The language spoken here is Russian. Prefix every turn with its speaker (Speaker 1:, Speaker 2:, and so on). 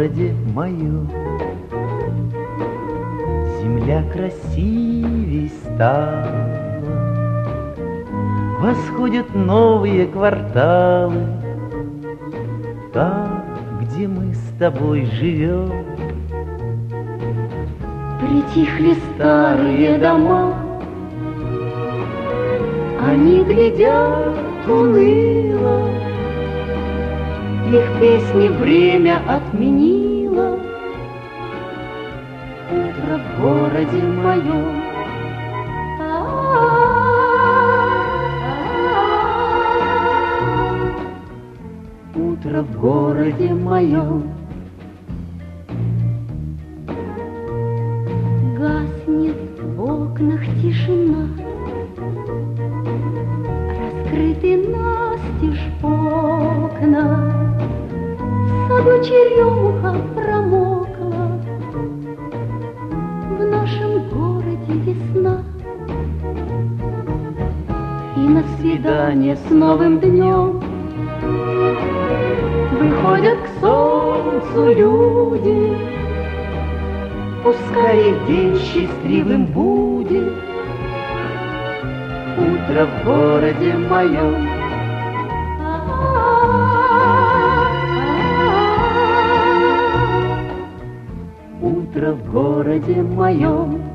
Speaker 1: городе моем. Земля красивей стала, восходят новые кварталы. Там, где мы с тобой живем,
Speaker 2: притихли старые дома. Они глядят уныло, их песни время отменило. Утро в городе моем. Утро в городе моем. Гаснет в окнах тишина, раскрыты настежь окна. В саду черемуха промокла, в нашем городе весна. И на свидание с новым днем выходят к солнцу люди. Пускай их день счастливым будет. Утро в городе моем. Утро в городе моем.